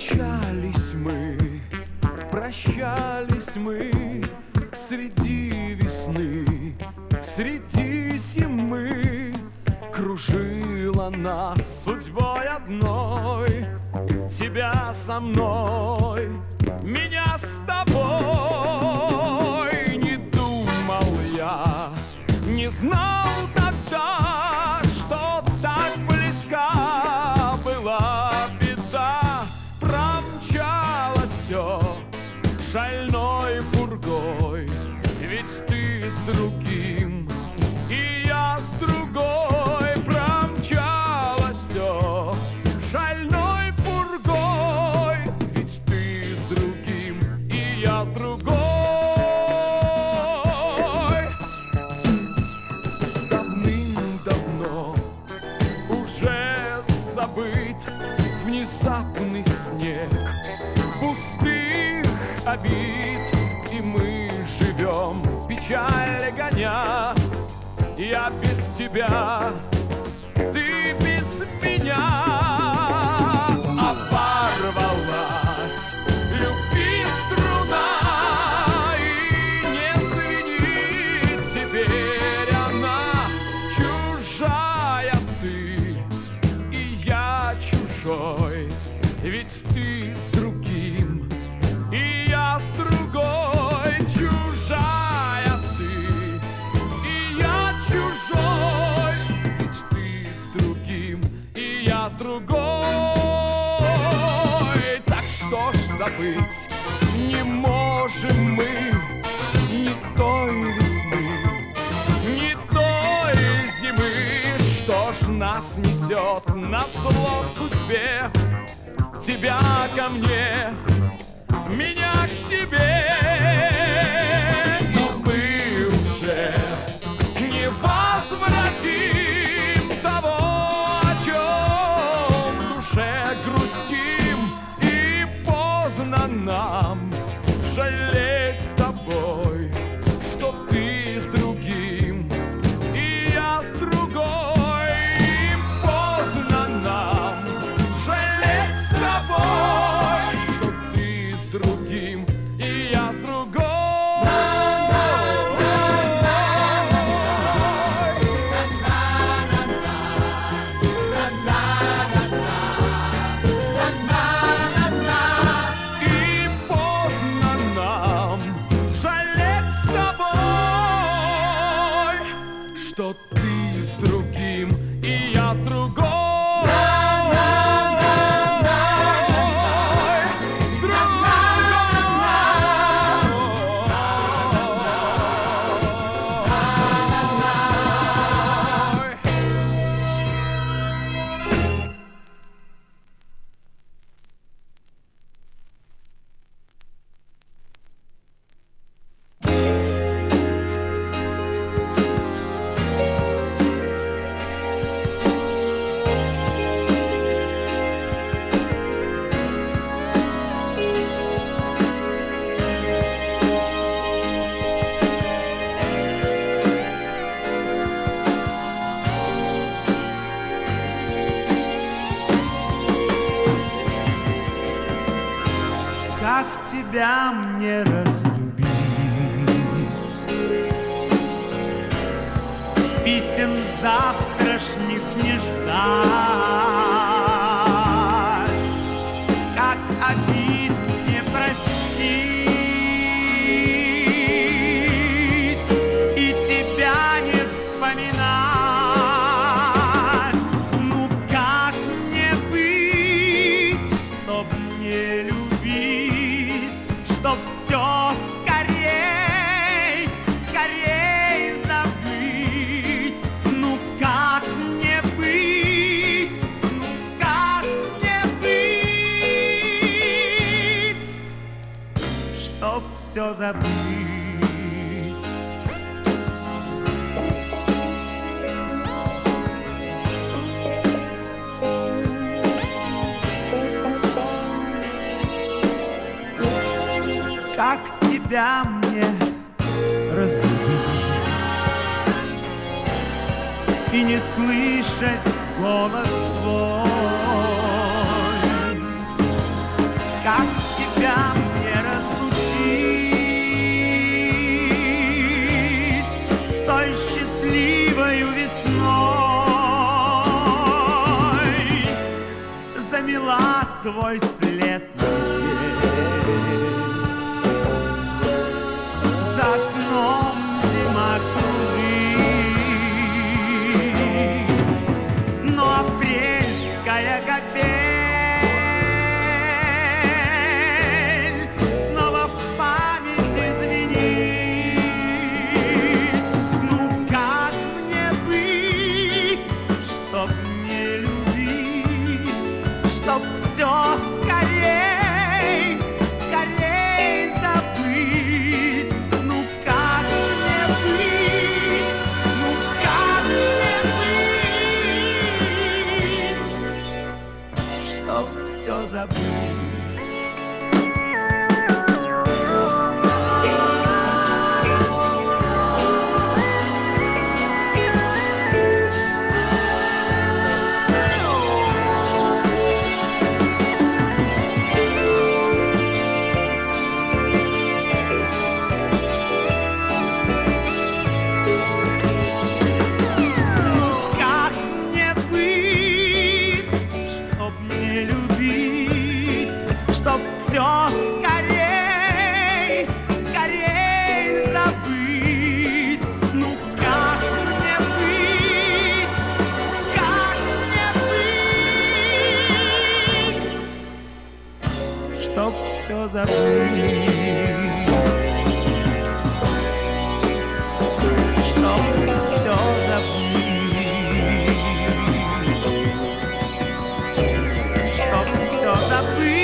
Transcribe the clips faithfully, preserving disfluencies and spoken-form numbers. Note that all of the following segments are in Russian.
Прощались мы, прощались мы среди весны, среди зимы. Кружила нас судьбой одной, тебя со мной, меня с тобой. Не думал я, не знал тогда, что так близка была беда. Промчалось все шальной пургой, ведь ты с другим, и я с другой. Промчалось все шальной пургой, ведь ты с другим, и я с другой. Давным-давно уже забыт внезапный снег пустых обид, и мы живем, печаль гоня. Я без тебя, ты без меня. Оборвалась любви струна, и не звенит теперь она. Чужая ты, и я чужой, ведь ты с другим, и я с другой. Чужая ты, и я чужой, ведь ты с другим, и я с другой. Так что ж забыть не можем мы ни той весны, ни той зимы. Что ж нас несет назло судьбе? Тебя ко мне, меня к тебе. И мы уже не возвратим того, о чем в душе грустим. И поздно нам жалеть с тобой, что ты с другим, и я с другой. И поздно нам жалеть с тобой, что ты с другим, и я с другой. И поздно нам жалеть с тобой, что ты с другим, и я с другой. Как тебя мне разлюбить? Писем завтрашних не ждать, как обид не простить и тебя не вспоминать. Ну как мне быть, чтоб не любить, чтоб все скорей, скорей забыть? Ну как мне быть, ну как мне быть, чтоб все забыть? Как тебя мне разлюбить и не слышать голос твой? твой след нигде. За окном зима кружит, но апрельская капель снова в памяти звенит. Ну как мне быть, чтоб не любить, чтоб все скорей, скорей забыть? Ну как мне быть, ну как мне быть, чтоб все забыть? Все скорей, скорей забыть. Ну как мне быть, как мне быть, чтоб все забыть, чтоб все забыть, чтоб все забыть.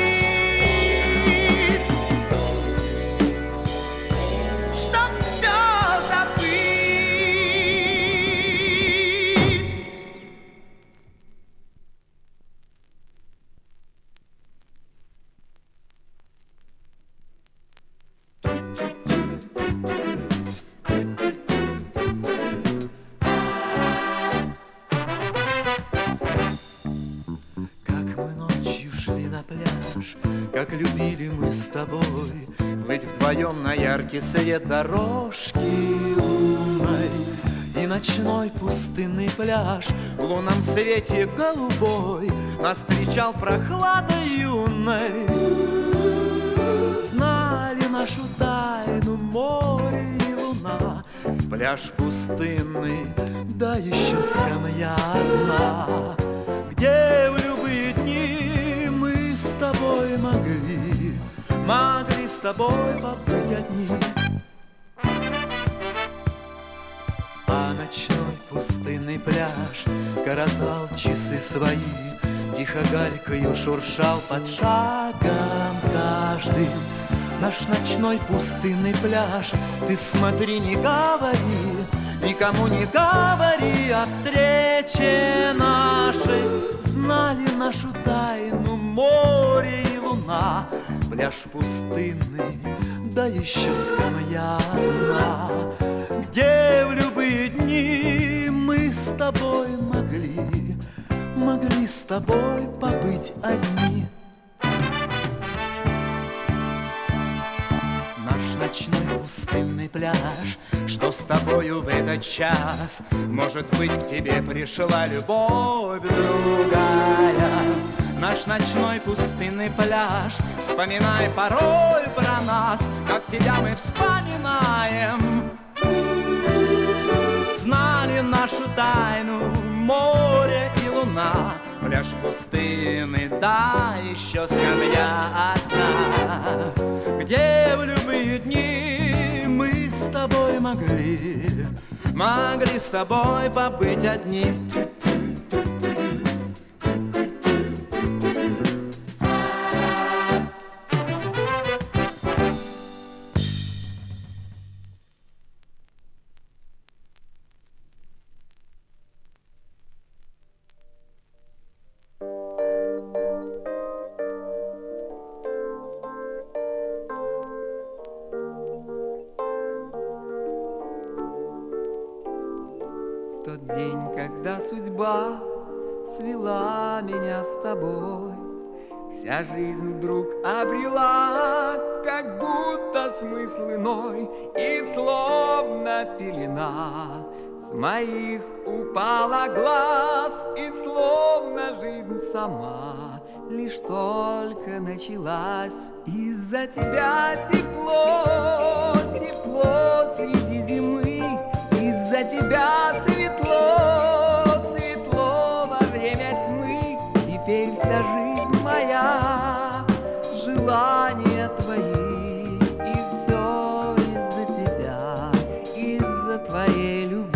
Как любили мы с тобой плыть вдвоем на яркий свет дорожки лунной. И ночной пустынный пляж в лунном свете голубой нас встречал прохладой юной. Знали нашу тайну море и луна, пляж пустынный, да еще скамья одна, где в любые дни мы с тобой могли, могли с тобой побыть одни. А ночной пустынный пляж коротал часы свои, тихо галькою шуршал под шагом каждый. Наш ночной пустынный пляж, ты смотри, не говори, никому не говори о встрече нашей. Знали нашу тайну море и луна, пляж пустынный, да еще скамья одна, где в любые дни мы с тобой могли, могли с тобой побыть одни. Ночной пустынный пляж, что с тобою в этот час, может быть, к тебе пришла любовь другая. Наш ночной пустынный пляж, вспоминай порой про нас, как тебя мы вспоминаем. Знали нашу тайну море и луна, пляж пустынный, да еще скамья одна, где в любые дни мы с тобой могли, могли с тобой побыть одни. Тот день, когда судьба свела меня с тобой, вся жизнь вдруг обрела как будто смысл иной, и словно пелена с моих упала глаз, и словно жизнь сама лишь только началась. Из-за тебя тепло, тепло среди зимы. Из-за тебя светло, светло во время тьмы. Теперь вся жизнь моя, желания твои, и все из-за тебя, из-за твоей любви.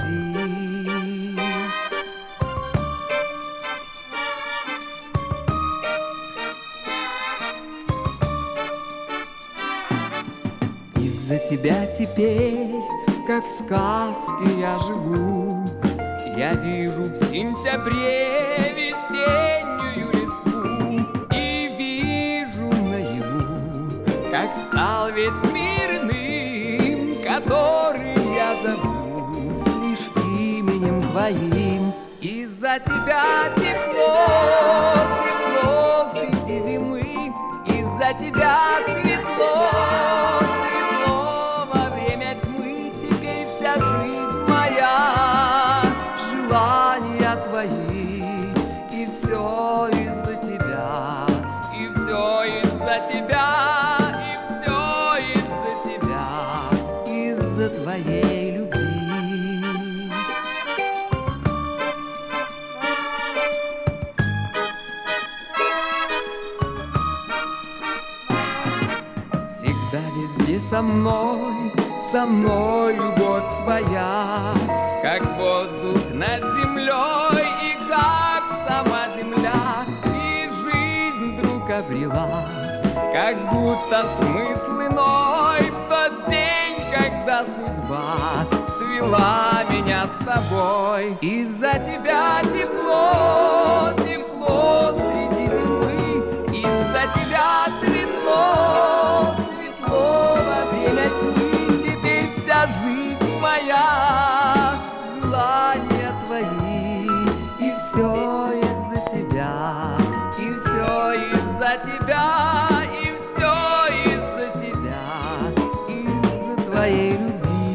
Из-за тебя теперь, как в сказке я живу. Я вижу в сентябре весеннюю листву и вижу наяву, как стал весь мир иным, который я зову лишь именем твоим. Из-за тебя тепло, тепло среди зимы. Из-за тебя светло, светло во время тьмы. Теперь вся жизнь моя, желания твои, и все из-за тебя, и все из-за тебя, и все из-за тебя, из-за твоей любви. Всегда везде со мной, со мной любовь твоя, как воздух над землей и как сама земля. И жизнь вдруг обрела, как будто смысл иной, в тот день, когда судьба свела меня с тобой. Из-за тебя тепло, тепло среди зимы. Из-за тебя светло, светло во время тьмы. Теперь вся жизнь моя, желания твои, и все из-за тебя, и все из-за тебя, и все из-за тебя, из-за твоей любви.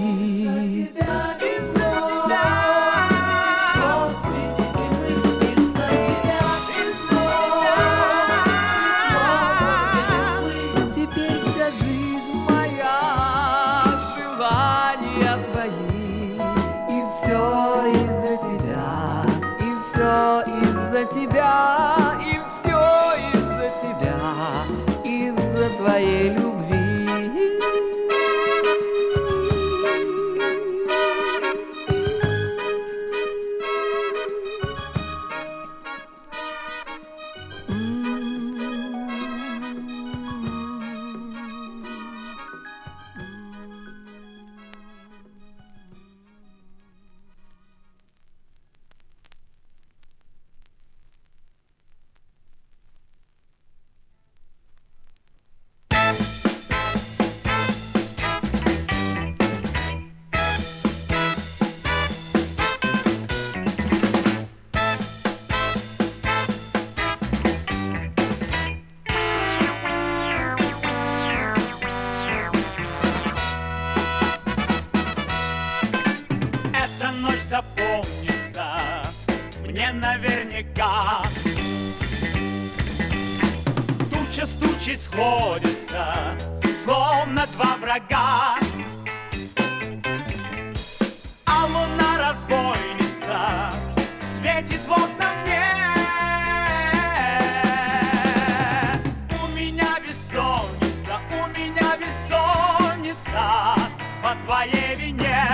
Из-за тебя, и все из-за тебя, из-за твоей любви. Запомнится мне наверняка. Туча с тучей сходится, словно два врага. А луна разбойница светит в окна мне. У меня бессонница, у меня бессонница по твоей вине.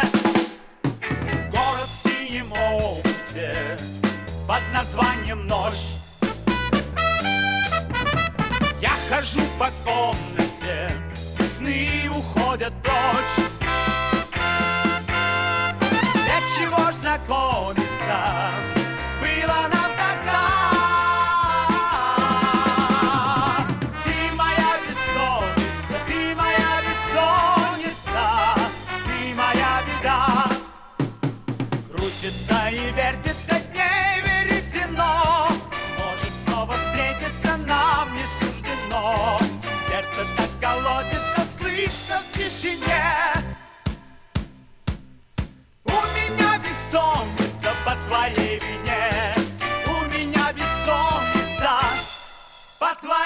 Под названием ночь я хожу по комнате, сны уходят прочь. Для чего ж знакомиться было нам тогда? Ты моя бессонница, ты моя бессонница, ты моя беда. Крутится и вертится дней веретено, может снова встретиться нам не суждено. Сердце так колотится, слышно в тишине.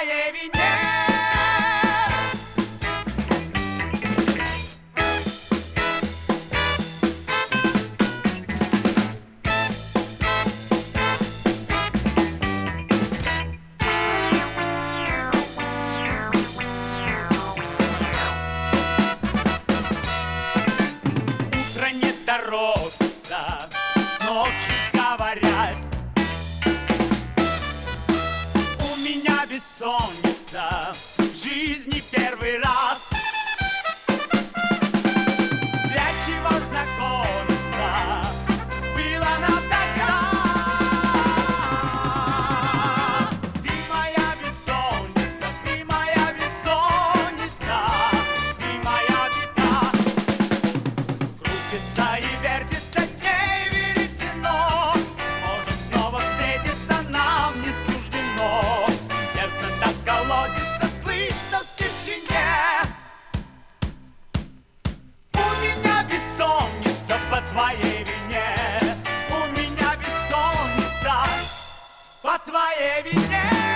твоей вине. Утро не торопится, с ночи сговорясь. У меня бессонница, в жизни первый раз. Для чего знакомиться, было нам тогда. Ты моя бессонница, ты моя бессонница, ты моя беда. Крутится и вертится дней веретено, может снова встретиться нам не суждено. Сердце так колодится, слышно в тишине. У меня бессонница по твоей вине, у меня бессонница по твоей вине.